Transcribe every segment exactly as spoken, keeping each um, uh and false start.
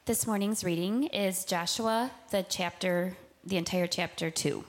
This morning's reading is Joshua, the chapter, the entire chapter two.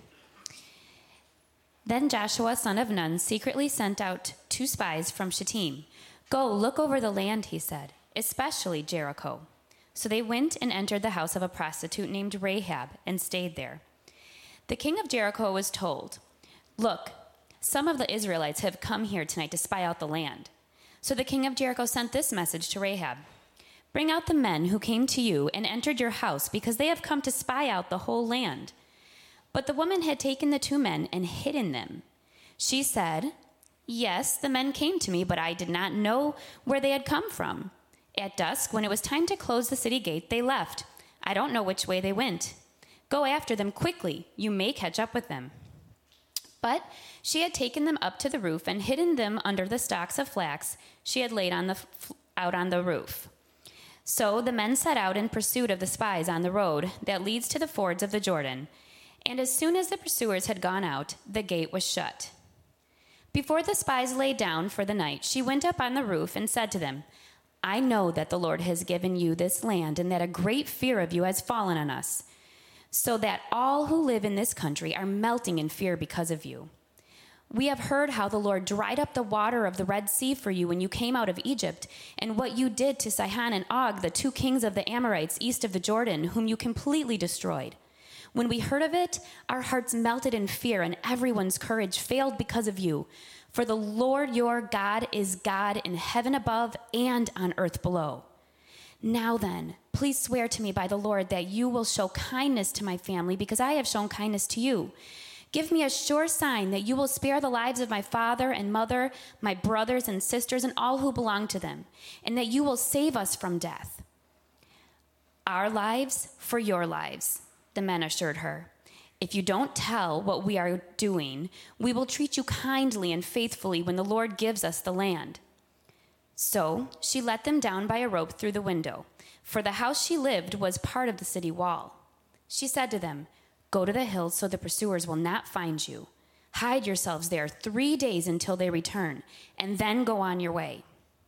Then Joshua, son of Nun, secretly sent out two spies from Shittim. "Go, look over the land," he said, "especially Jericho." So they went and entered the house of a prostitute named Rahab and stayed there. The king of Jericho was told, "Look, some of the Israelites have come here tonight to spy out the land." So the king of Jericho sent this message to Rahab: "Bring out the men who came to you and entered your house, because they have come to spy out the whole land." But the woman had taken the two men and hidden them. She said, "Yes, the men came to me, but I did not know where they had come from. At dusk, when it was time to close the city gate, they left. I don't know which way they went. Go after them quickly. You may catch up with them." But she had taken them up to the roof and hidden them under the stalks of flax she had laid on the, out on the roof. So the men set out in pursuit of the spies on the road that leads to the fords of the Jordan. And as soon as the pursuers had gone out, the gate was shut. Before the spies lay down for the night, she went up on the roof and said to them, "I know that the Lord has given you this land, and that a great fear of you has fallen on us, so that all who live in this country are melting in fear because of you. We have heard how the Lord dried up the water of the Red Sea for you when you came out of Egypt, and what you did to Sihon and Og, the two kings of the Amorites east of the Jordan, whom you completely destroyed. When we heard of it, our hearts melted in fear, and everyone's courage failed because of you. For the Lord your God is God in heaven above and on earth below. Now then, please swear to me by the Lord that you will show kindness to my family, because I have shown kindness to you. Give me a sure sign that you will spare the lives of my father and mother, my brothers and sisters, and all who belong to them, and that you will save us from death." "Our lives for your lives," the men assured her. "If you don't tell what we are doing, we will treat you kindly and faithfully when the Lord gives us the land." So she let them down by a rope through the window, for the house she lived was part of the city wall. She said to them, "Go to the hills so the pursuers will not find you. Hide yourselves there three days until they return, and then go on your way."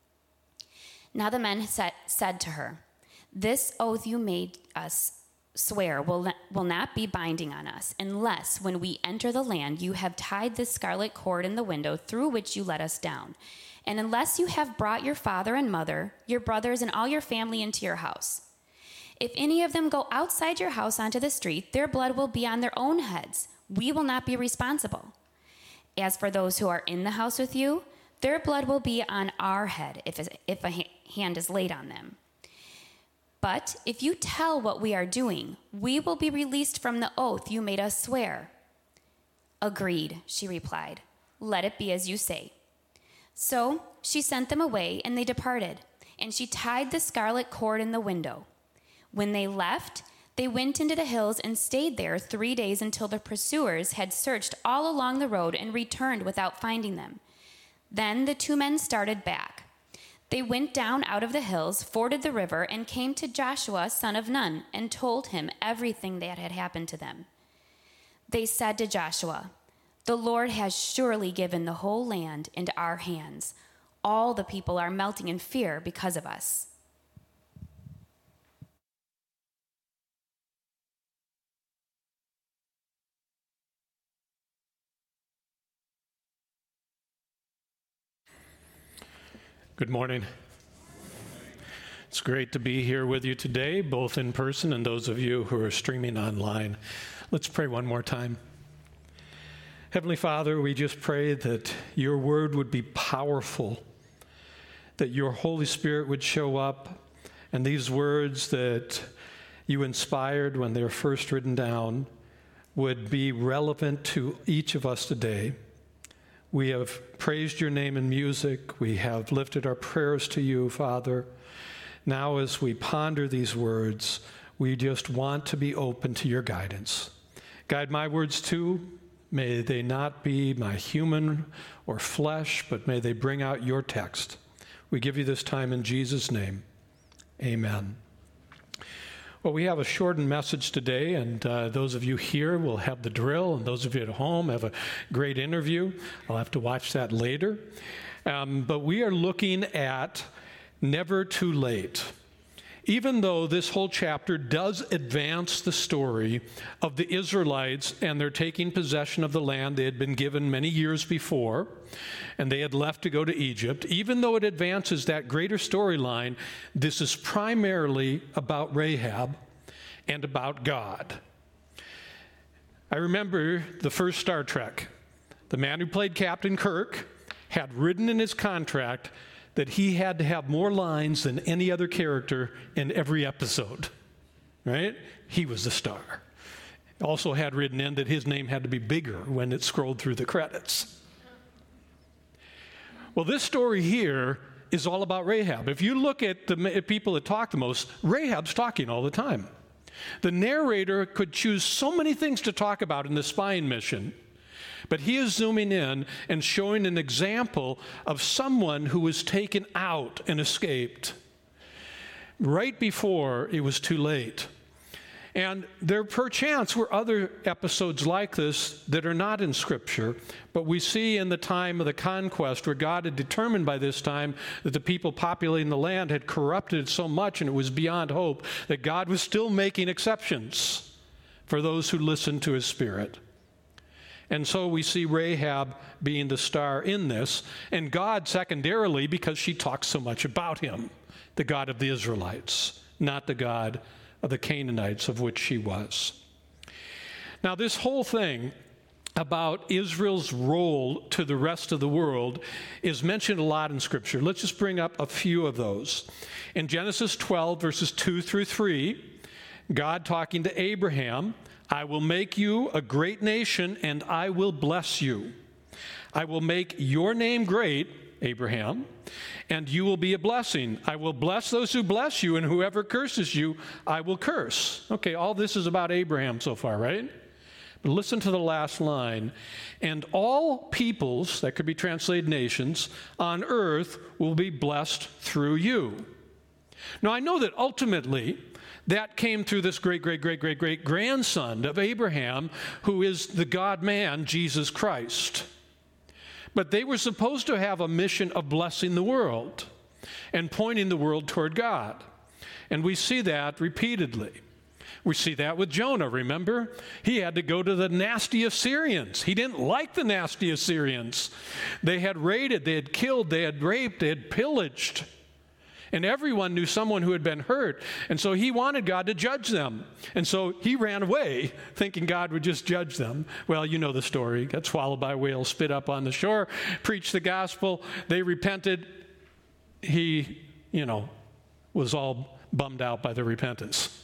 Now the men said, said to her, "This oath you made us swear will, will not be binding on us, unless when we enter the land you have tied this scarlet cord in the window through which you let us down, and unless you have brought your father and mother, your brothers, and all your family into your house. If any of them go outside your house onto the street, their blood will be on their own heads. We will not be responsible. As for those who are in the house with you, their blood will be on our head if, if a hand is laid on them. But if you tell what we are doing, we will be released from the oath you made us swear." "Agreed," she replied. "Let it be as you say." So she sent them away, and they departed, and she tied the scarlet cord in the window. When they left, they went into the hills and stayed there three days until the pursuers had searched all along the road and returned without finding them. Then the two men started back. They went down out of the hills, forded the river, and came to Joshua, son of Nun, and told him everything that had happened to them. They said to Joshua, "The Lord has surely given the whole land into our hands. All the people are melting in fear because of us." Good morning. It's great to be here with you today, both in person and those of you who are streaming online. Let's pray one more time. Heavenly Father, we just pray that your word would be powerful, that your Holy Spirit would show up, and these words that you inspired when they were first written down would be relevant to each of us today. We have praised your name in music. We have lifted our prayers to you, Father. Now, as we ponder these words, we just want to be open to your guidance. Guide my words too. May they not be my human or flesh, but may they bring out your text. We give you this time in Jesus' name. Amen. Well, we have a shortened message today, and uh, those of you here will have the drill, and those of you at home have a great interview. I'll have to watch that later. Um, but we are looking at never too late. even though this whole chapter does advance the story of the Israelites and their taking possession of the land they had been given many years before, and they had left to go to Egypt, even though it advances that greater storyline, this is primarily about Rahab and about God. I remember the first Star Trek. The man who played Captain Kirk had written in his contract that he had to have more lines than any other character in every episode, right? He was the star. Also had written in that his name had to be bigger when it scrolled through the credits. Well, this story here is all about Rahab. If you look at the people that talk the most, Rahab's talking all the time. The narrator could choose so many things to talk about in the spying mission, but he is zooming in and showing an example of someone who was taken out and escaped right before it was too late. And there perchance were other episodes like this that are not in Scripture, but we see in the time of the conquest where God had determined by this time that the people populating the land had corrupted it so much and it was beyond hope that God was still making exceptions for those who listened to his Spirit. And so we see Rahab being the star in this, and God secondarily because she talks so much about him, the God of the Israelites, not the God of the Canaanites of which she was. Now, this whole thing about Israel's role to the rest of the world is mentioned a lot in Scripture. Let's just bring up a few of those. In Genesis twelve, verses two through three, God talking to Abraham, I will make you a great nation, and I will bless you. I will make your name great, Abraham, and you will be a blessing. I will bless those who bless you, and whoever curses you, I will curse. Okay, all this is about Abraham so far, right? But listen to the last line. And all peoples, that could be translated nations, on earth will be blessed through you. Now, I know that ultimately that came through this great, great, great, great, great grandson of Abraham, who is the God-man, Jesus Christ. But they were supposed to have a mission of blessing the world and pointing the world toward God. And we see that repeatedly. We see that with Jonah, remember? He had to go to the nasty Assyrians. He didn't like the nasty Assyrians. They had raided, they had killed, they had raped, they had pillaged. And everyone knew someone who had been hurt. And so he wanted God to judge them. And so he ran away, thinking God would just judge them. Well, you know the story. Got swallowed by a whale, spit up on the shore, preached the gospel. They repented. He, you know, was all bummed out by their repentance.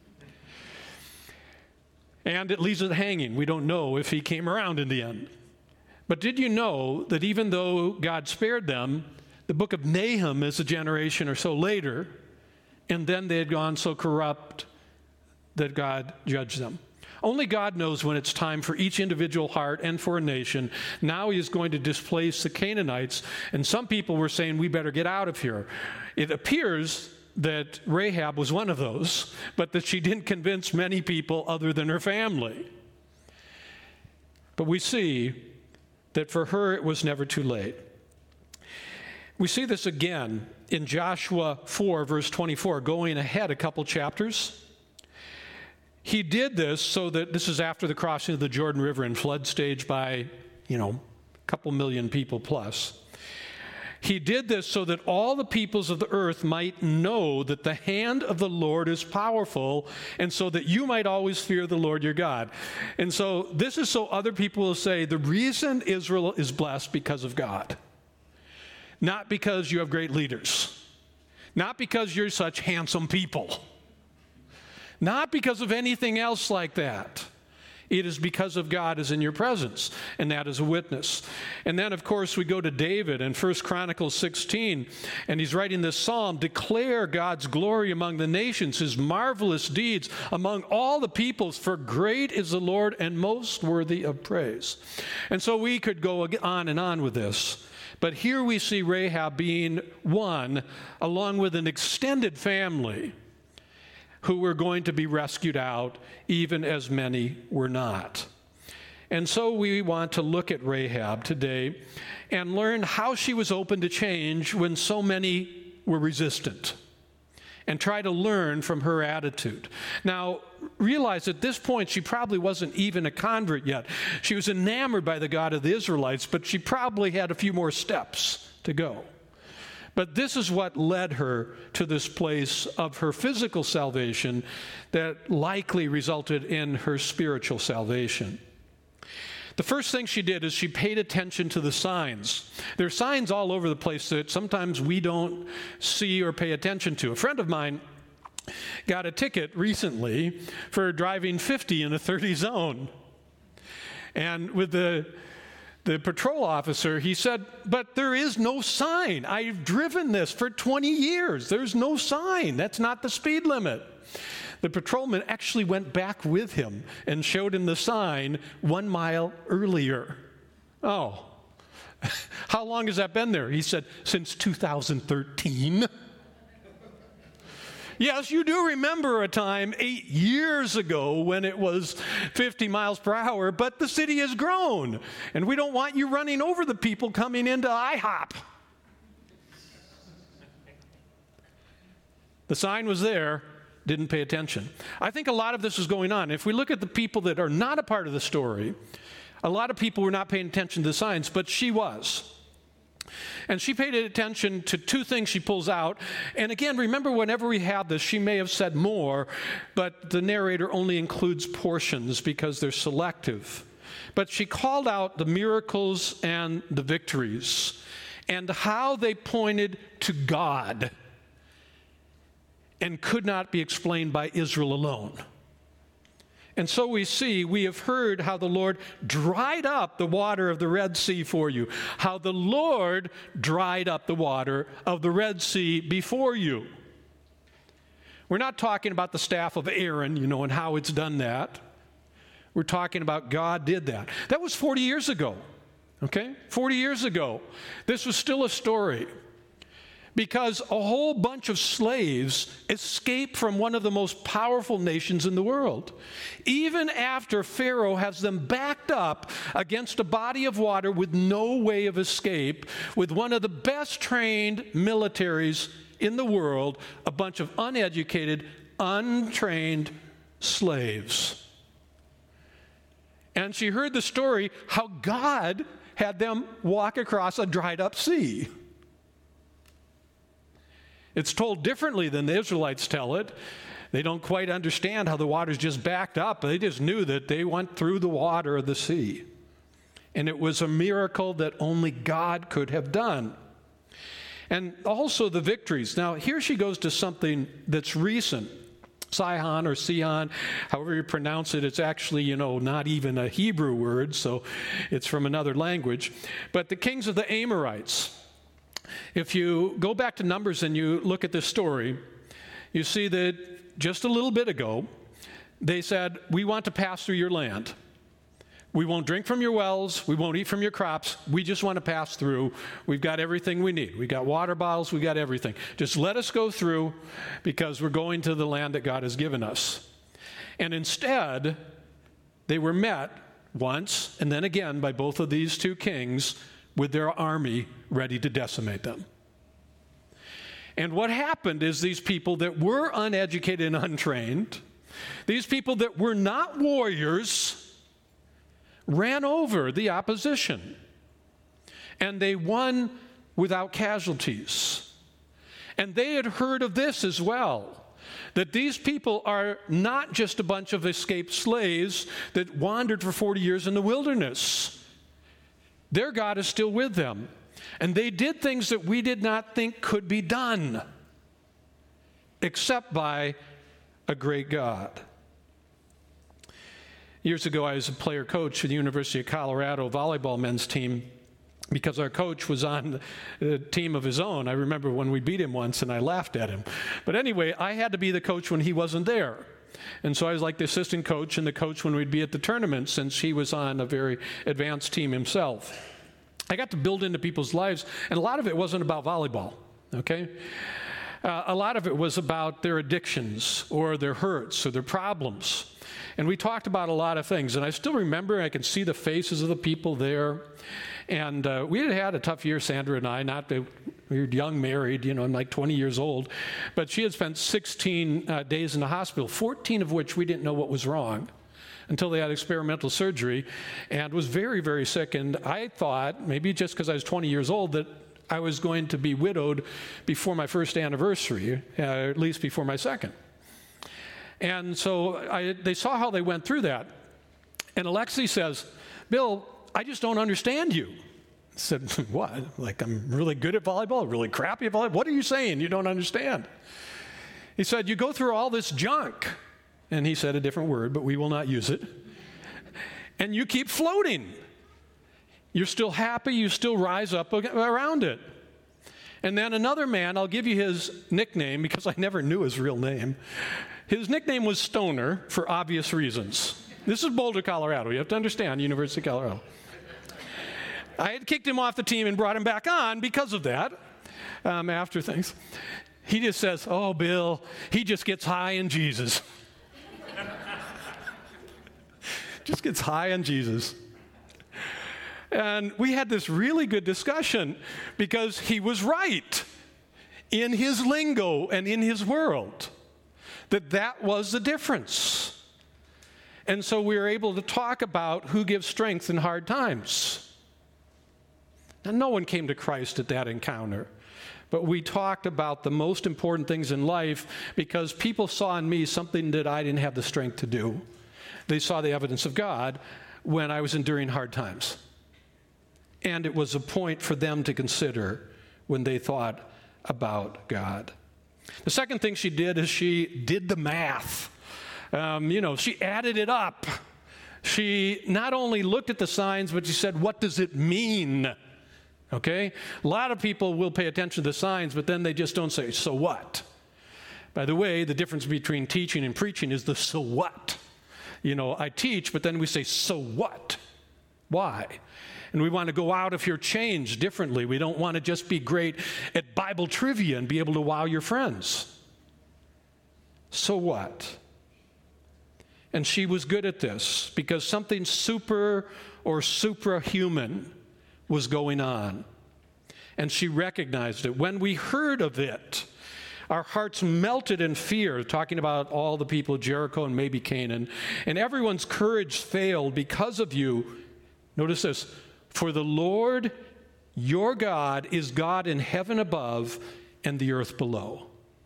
And it leaves it hanging. We don't know if he came around in the end. But did you know that even though God spared them, the book of Nahum is a generation or so later, and then they had gone so corrupt that God judged them. Only God knows when it's time for each individual heart and for a nation. Now he is going to displace the Canaanites, and some people were saying, we better get out of here. It appears that Rahab was one of those, but that she didn't convince many people other than her family. But we see that for her it was never too late. We see this again in Joshua four, verse twenty-four, going ahead a couple chapters. He did this so that this is after the crossing of the Jordan River in flood stage by, you know, a couple million people plus. He did this so that all the peoples of the earth might know that the hand of the Lord is powerful, and so that you might always fear the Lord your God. And so this is so other people will say the reason Israel is blessed because of God. Not because you have great leaders. Not because you're such handsome people. Not because of anything else like that. It is because of God is in your presence, and that is a witness. And then, of course, we go to David in First Chronicles sixteen, and he's writing this psalm, declare God's glory among the nations, his marvelous deeds among all the peoples, for great is the Lord and most worthy of praise. And so we could go on and on with this. But here we see Rahab being one, along with an extended family, who were going to be rescued out, even as many were not. And so we want to look at Rahab today and learn how she was open to change when so many were resistant. and try to learn from her attitude. Now, realize at this point she probably wasn't even a convert yet. She was enamored by the God of the Israelites, but she probably had a few more steps to go. But this is what led her to this place of her physical salvation that likely resulted in her spiritual salvation. The first thing she did is she paid attention to the signs. There are signs all over the place that sometimes we don't see or pay attention to. A friend of mine got a ticket recently for driving fifty in a thirty zone. And with the, the patrol officer, he said, "But there is no sign. I've driven this for twenty years. There's no sign. That's not the speed limit." The patrolman actually went back with him and showed him the sign one mile earlier. Oh, how long has that been there? He said, since two thousand thirteen. Yes, you do remember a time eight years ago when it was fifty miles per hour, but the city has grown, and we don't want you running over the people coming into I hop. The sign was there. Didn't pay attention. I think a lot of this is going on. If we look at the people that are not a part of the story, a lot of people were not paying attention to the signs, but she was. And she paid attention to two things she pulls out. And again, remember, whenever we have this, she may have said more, but the narrator only includes portions because they're selective. But she called out the miracles and the victories and how they pointed to God and could not be explained by Israel alone. And so we see, we have heard how the Lord dried up the water of the Red Sea for you, how the Lord dried up the water of the Red Sea before you. We're not talking about the staff of Aaron, you know, and how it's done that. We're talking about God did that. That was forty years ago, okay? forty years ago. This was still a story. Because a whole bunch of slaves escape from one of the most powerful nations in the world. Even after Pharaoh has them backed up against a body of water with no way of escape, with one of the best trained militaries in the world, a bunch of uneducated, untrained slaves. And she heard the story how God had them walk across a dried up sea. It's told differently than the Israelites tell it. They don't quite understand how the water's just backed up. They just knew that they went through the water of the sea. And it was a miracle that only God could have done. And also the victories. Now, here she goes to something that's recent. Sihon or Sihon, however you pronounce it, it's actually, you know, not even a Hebrew word, so it's from another language. But the kings of the Amorites. If you go back to Numbers and you look at this story, you see that just a little bit ago, they said, we want to pass through your land. We won't drink from your wells. We won't eat from your crops. We just want to pass through. We've got everything we need. We got water bottles. We got everything. Just let us go through because we're going to the land that God has given us. And instead, they were met once and then again by both of these two kings with their army ready to decimate them. And what happened is these people that were uneducated and untrained, these people that were not warriors, ran over the opposition. And they won without casualties. And they had heard of this as well, that these people are not just a bunch of escaped slaves that wandered for forty years in the wilderness. Their God is still with them. And they did things that we did not think could be done, except by a great God. Years ago, I was a player coach for the University of Colorado volleyball men's team because our coach was on a team of his own. I remember when we beat him once and I laughed at him. But anyway, I had to be the coach when he wasn't there. And so I was like the assistant coach and the coach when we'd be at the tournament since he was on a very advanced team himself. I got to build into people's lives, and a lot of it wasn't about volleyball, okay? Uh, a lot of it was about their addictions or their hurts or their problems. And we talked about a lot of things, and I still remember, I can see the faces of the people there. And uh, we had had a tough year, Sandra and I. Not that we were young, married, you know, I'm like twenty years old. But she had spent sixteen uh, days in the hospital, fourteen of which we didn't know what was wrong until they had experimental surgery, and was very, very sick. And I thought, maybe just because I was twenty years old, that I was going to be widowed before my first anniversary, uh, at least before my second. And so I, they saw how they went through that. And Alexi says, Bill, I just don't understand you. I said, what? Like I'm really good at volleyball, really crappy at volleyball? What are you saying you don't understand? He said, you go through all this junk. And he said a different word, but we will not use it. And you keep floating. You're still happy, you still rise up around it. And then another man, I'll give you his nickname because I never knew his real name. His nickname was Stoner for obvious reasons. This is Boulder, Colorado. You have to understand, University of Colorado. I had kicked him off the team and brought him back on because of that, um, after things. He just says, oh, Bill, he just gets high in Jesus. Just gets high on Jesus. And we had this really good discussion because he was right in his lingo and in his world, that that was the difference. And so we were able to talk about who gives strength in hard times. Now, no one came to Christ at that encounter, but we talked about the most important things in life because people saw in me something that I didn't have the strength to do. They saw the evidence of God when I was enduring hard times. And it was a point for them to consider when they thought about God. The second thing she did is she did the math. Um, you know, she added it up. She not only looked at the signs, but she said, what does it mean? Okay? A lot of people will pay attention to the signs, but then they just don't say, so what? By the way, the difference between teaching and preaching is the so what. You know, I teach, but then we say, so what? Why? And we want to go out of here changed differently. We don't want to just be great at Bible trivia and be able to wow your friends. So what? And she was good at this because something super or suprahuman was going on. And she recognized it. When we heard of it, our hearts melted in fear, talking about all the people of Jericho and maybe Canaan. And everyone's courage failed because of you. Notice this. For the Lord, your God, is God in heaven above and the earth below.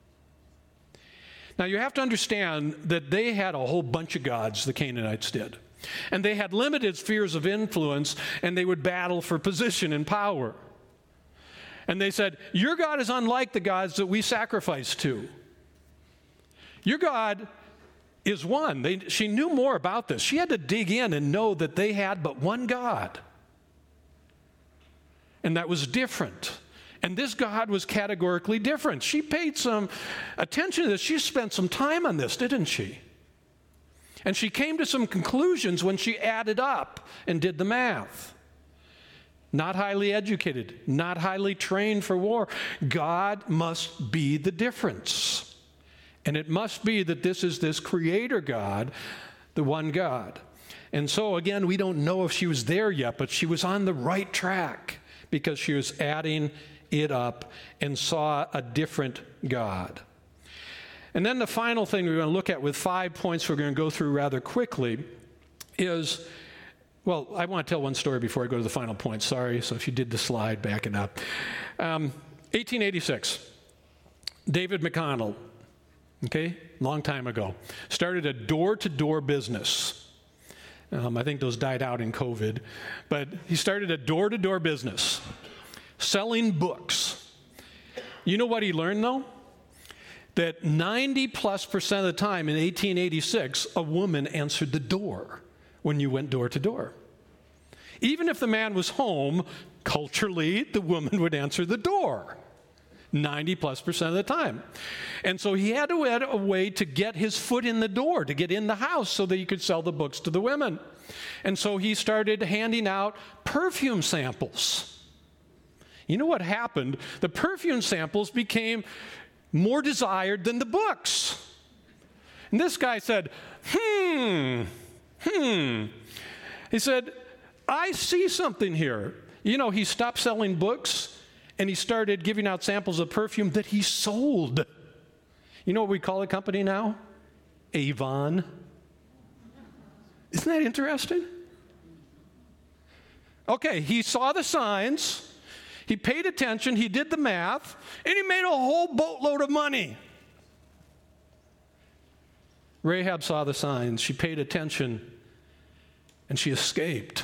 Now, you have to understand that they had a whole bunch of gods, the Canaanites did. And they had limited spheres of influence, and they would battle for position and power. And they said, your God is unlike the gods that we sacrifice to. Your God is one. They, she knew more about this. She had to dig in and know that they had but one God. And that was different. And this God was categorically different. She paid some attention to this. She spent some time on this, didn't she? And she came to some conclusions when she added up and did the math. Not highly educated, not highly trained for war. God must be the difference. And it must be that this is this creator God, the one God. And so, again, we don't know if she was there yet, but she was on the right track because she was adding it up and saw a different God. And then the final thing we're going to look at with five points we're going to go through rather quickly is, well, I want to tell one story before I go to the final point. Sorry, so if you did the slide, back it up. Um, eighteen eighty-six, David McConnell, okay, long time ago, started a door-to-door business. Um, I think those died out in COVID. But he started a door-to-door business, selling books. You know what he learned, though? That ninety plus percent of the time in eighteen eighty-six, a woman answered the door when you went door to door. Even if the man was home, culturally, the woman would answer the door. ninety plus percent of the time. And so he had to add a way to get his foot in the door, to get in the house so that he could sell the books to the women. And so he started handing out perfume samples. You know what happened? The perfume samples became more desired than the books. And this guy said, hmm, hmm. He said, I see something here. You know, he stopped selling books and he started giving out samples of perfume that he sold. You know what we call a company now? Avon. Isn't that interesting? Okay, he saw the signs, he paid attention, he did the math, and he made a whole boatload of money. Rahab saw the signs, she paid attention, and she escaped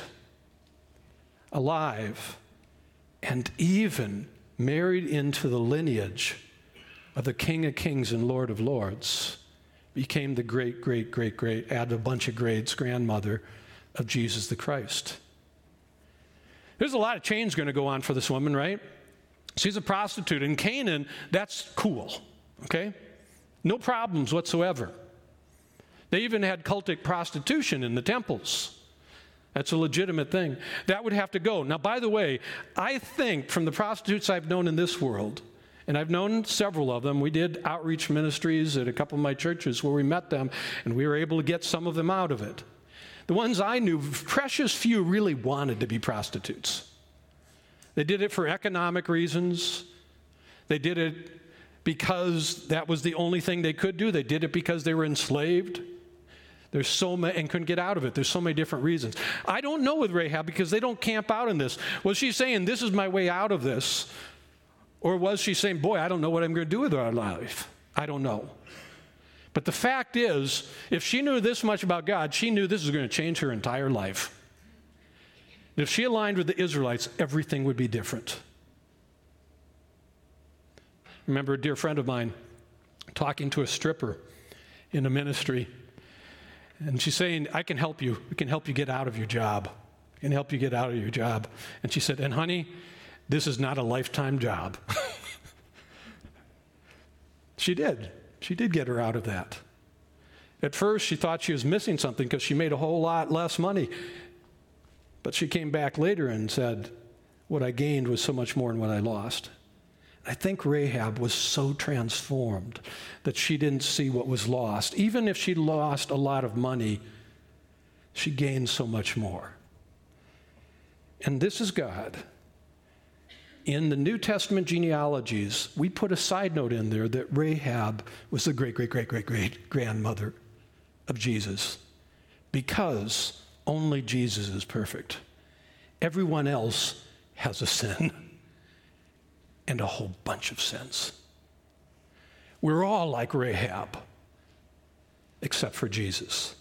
alive and even married into the lineage of the King of Kings and Lord of Lords, became the great, great, great, great, add a bunch of grades, grandmother of Jesus the Christ. There's a lot of change going to go on for this woman, right? She's a prostitute. In Canaan, that's cool, okay? No problems whatsoever. They even had cultic prostitution in the temples. That's a legitimate thing. That would have to go. Now, by the way, I think from the prostitutes I've known in this world, and I've known several of them, we did outreach ministries at a couple of my churches where we met them, and we were able to get some of them out of it. The ones I knew, precious few really wanted to be prostitutes. They did it for economic reasons. They did it because that was the only thing they could do. They did it because they were enslaved. There's so many, and couldn't get out of it. There's so many different reasons. I don't know with Rahab because they don't camp out in this. Was she saying, this is my way out of this? Or was she saying, boy, I don't know what I'm going to do with our life? I don't know. But the fact is, if she knew this much about God, she knew this was going to change her entire life. If she aligned with the Israelites, everything would be different. I remember a dear friend of mine talking to a stripper in a ministry, and she's saying, I can help you. I can help you get out of your job. I can help you get out of your job. And she said, and honey, this is not a lifetime job. She did. She did get her out of that. At first, she thought she was missing something because she made a whole lot less money. But she came back later and said, what I gained was so much more than what I lost. I think Rahab was so transformed that she didn't see what was lost. Even if she lost a lot of money, she gained so much more. And this is God. In the New Testament genealogies, we put a side note in there that Rahab was the great, great, great, great, great grandmother of Jesus, because only Jesus is perfect. Everyone else has a sin and a whole bunch of sins. We're all like Rahab, except for Jesus.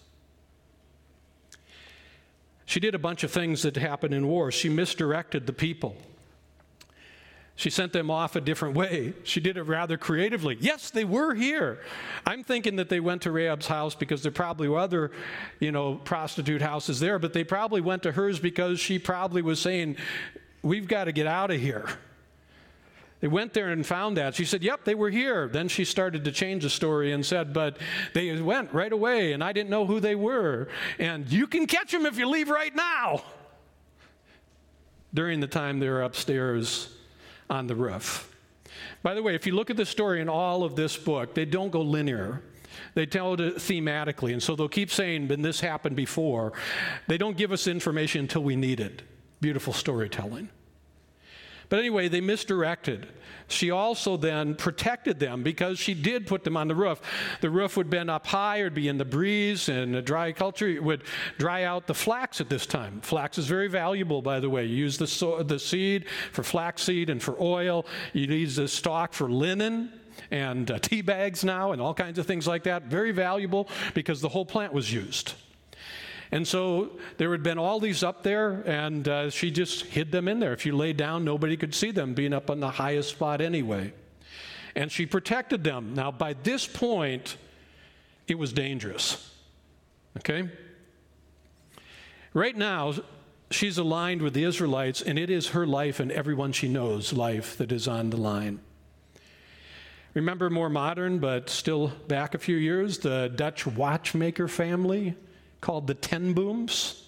She did a bunch of things that happened in war. She misdirected the people. She sent them off a different way. She did it rather creatively. Yes, they were here. I'm thinking that they went to Rahab's house because there probably were other, you know, prostitute houses there, but they probably went to hers because she probably was saying, we've got to get out of here. They went there and found that. She said, yep, they were here. Then she started to change the story and said, but they went right away, and I didn't know who they were. And you can catch them if you leave right now. During the time they were upstairs on the roof. By the way, if you look at the story in all of this book, they don't go linear. They tell it thematically, and so they'll keep saying, but this happened before. They don't give us information until we need it. Beautiful storytelling. But anyway, they misdirected. She also then protected them because she did put them on the roof. The roof would have been up high, or it'd be in the breeze, and a dry culture. It would dry out the flax at this time. Flax is very valuable, by the way. You use the, so- the seed for flaxseed and for oil. You use the stalk for linen and uh, tea bags now and all kinds of things like that. Very valuable because the whole plant was used. And so there had been all these up there, and uh, she just hid them in there. If you lay down, nobody could see them, being up on the highest spot anyway. And she protected them. Now, by this point, it was dangerous. Okay? Right now, she's aligned with the Israelites, and it is her life and everyone she knows' life that is on the line. Remember, more modern, but still back a few years, the Dutch watchmaker family called the Ten Booms.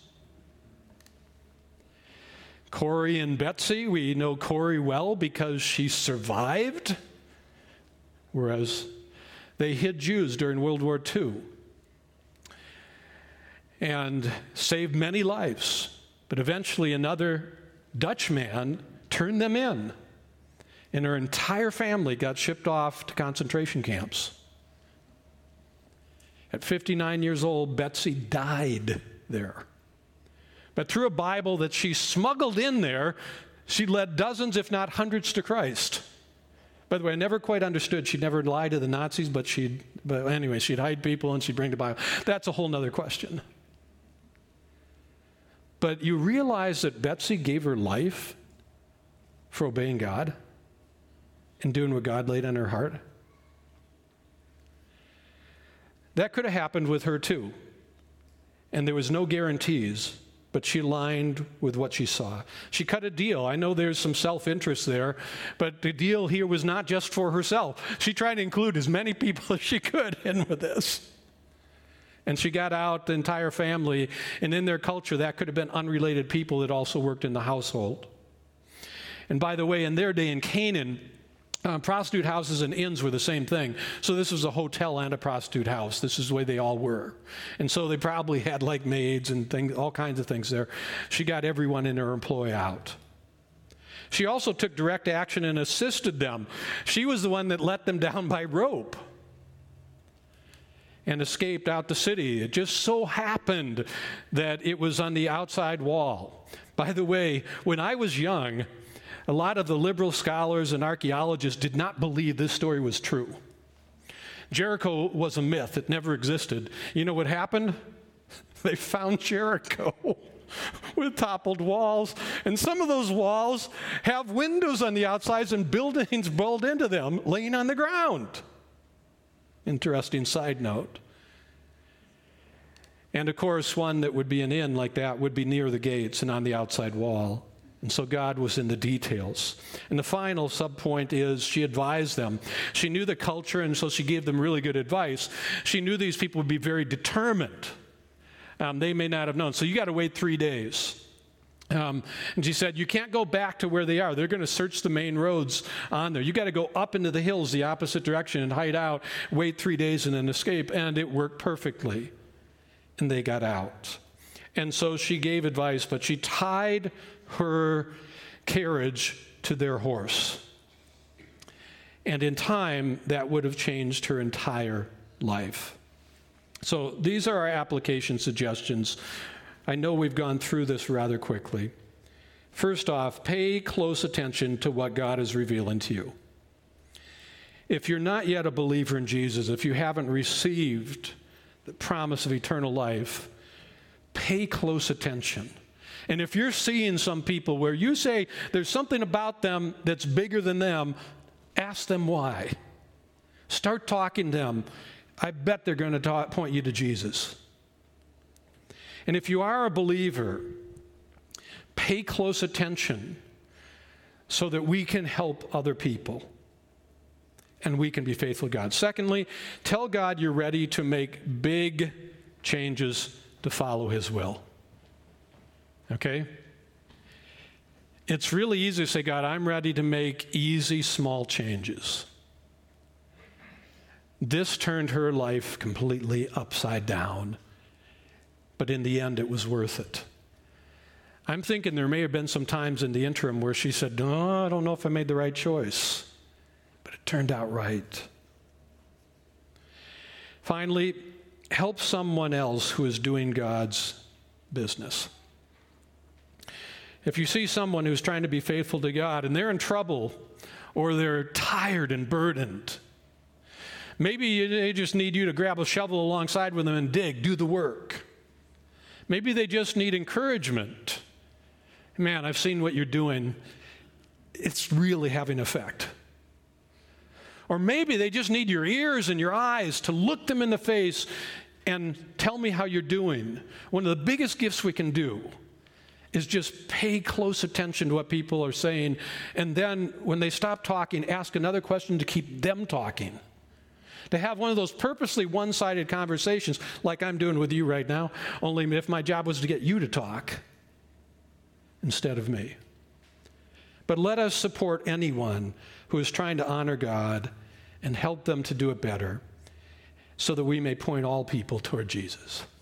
Corrie and Betsy, we know Corrie well because she survived, whereas they hid Jews during World War Two and saved many lives. But eventually another Dutchman turned them in, and her entire family got shipped off to concentration camps. At fifty-nine years old, Betsy died there. But through a Bible that she smuggled in there, she led dozens, if not hundreds, to Christ. By the way, I never quite understood. She'd never lie to the Nazis, but she'd, but anyway, she'd hide people and she'd bring the Bible. That's a whole nother question. But you realize that Betsy gave her life for obeying God and doing what God laid on her heart? That could have happened with her too. And there was no guarantees, but she aligned with what she saw. She cut a deal. I know there's some self-interest there, but the deal here was not just for herself. She tried to include as many people as she could in with this. And she got out the entire family, and in their culture, that could have been unrelated people that also worked in the household. And by the way, in their day in Canaan, Uh, prostitute houses and inns were the same thing. So this was a hotel and a prostitute house. This is the way they all were. And so they probably had like maids and things, all kinds of things there. She got everyone in her employ out. She also took direct action and assisted them. She was the one that let them down by rope and escaped out the city. It just so happened that it was on the outside wall. By the way, when I was young, a lot of the liberal scholars and archaeologists did not believe this story was true. Jericho was a myth. It never existed. You know what happened? They found Jericho with toppled walls. And some of those walls have windows on the outsides and buildings built into them laying on the ground. Interesting side note. And of course, one that would be an inn like that would be near the gates and on the outside wall. And so God was in the details. And the final subpoint is she advised them. She knew the culture, and so she gave them really good advice. She knew these people would be very determined. Um, they may not have known. So you got to wait three days. Um, and she said, you can't go back to where they are. They're going to search the main roads on there. You got to go up into the hills the opposite direction and hide out, wait three days, and then escape. And it worked perfectly. And they got out. And so she gave advice, but she tied her carriage to their horse. And in time, that would have changed her entire life. So these are our application suggestions. I know we've gone through this rather quickly. First off, pay close attention to what God is revealing to you. If you're not yet a believer in Jesus, if you haven't received the promise of eternal life, pay close attention. And if you're seeing some people where you say there's something about them that's bigger than them, ask them why. Start talking to them. I bet they're going to ta- point you to Jesus. And if you are a believer, pay close attention so that we can help other people and we can be faithful to God. Secondly, tell God you're ready to make big changes to follow His will. Okay? It's really easy to say, God, I'm ready to make easy, small changes. This turned her life completely upside down, but in the end, it was worth it. I'm thinking there may have been some times in the interim where she said, no, I don't know if I made the right choice, but it turned out right. Finally, help someone else who is doing God's business. If you see someone who's trying to be faithful to God and they're in trouble or they're tired and burdened, maybe they just need you to grab a shovel alongside with them and dig, do the work. Maybe they just need encouragement. Man, I've seen what you're doing. It's really having effect. Or maybe they just need your ears and your eyes to look them in the face and tell me how you're doing. One of the biggest gifts we can do is just pay close attention to what people are saying, and then when they stop talking, ask another question to keep them talking. To have one of those purposely one-sided conversations like I'm doing with you right now, only if my job was to get you to talk instead of me. But let us support anyone who is trying to honor God and help them to do it better so that we may point all people toward Jesus.